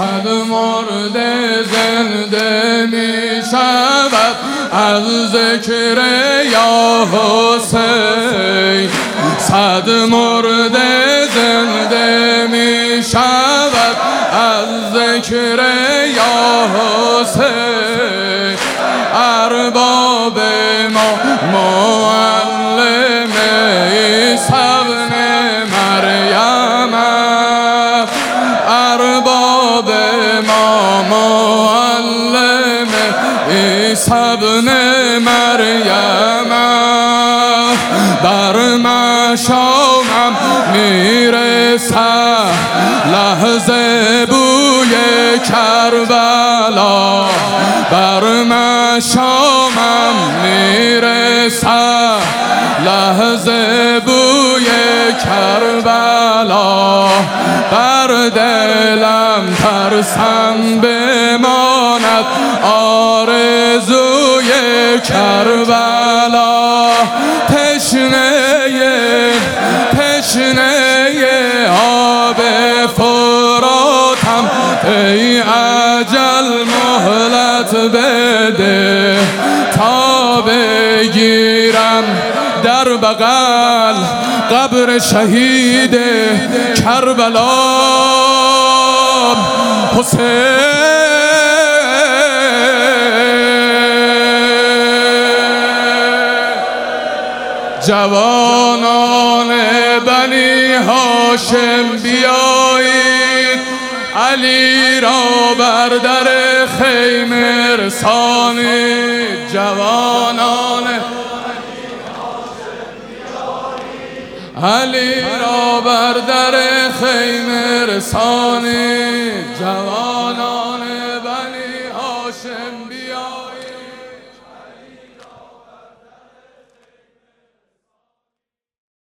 صد مرده زنده می شود از ذکر یا حسین. صد مرده زنده می شود از ذکر یا حسین. ارباب ما معلم عیسی ابن مریم، ارباب ما معلم عیسی ابن مریم. بر مشامم میرسد لحظه بوی کربلا، بر مشامم میرسد لحظه بوی کربلا. بر دلم ترسم بماند آرزوی کربلا. تشنه آب فراتم ای اجل مهلت بده تا بگیرم در بغل قبر شهید کربلا. حسین جوانان بنی هاشم بیایید، علی را بر در خیمه رسانید. جوانان علی را بر در خیمه رسانید. جوانان بنی هاشم بیایید.